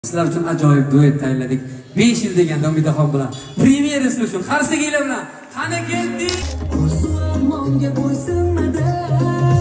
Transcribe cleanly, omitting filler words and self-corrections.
Sizlar uchun ajoyib duet tayyorladik. 5 yil deganda Umidaxon bilan premyerasi uchun qarsiginglar bilan qani keldik.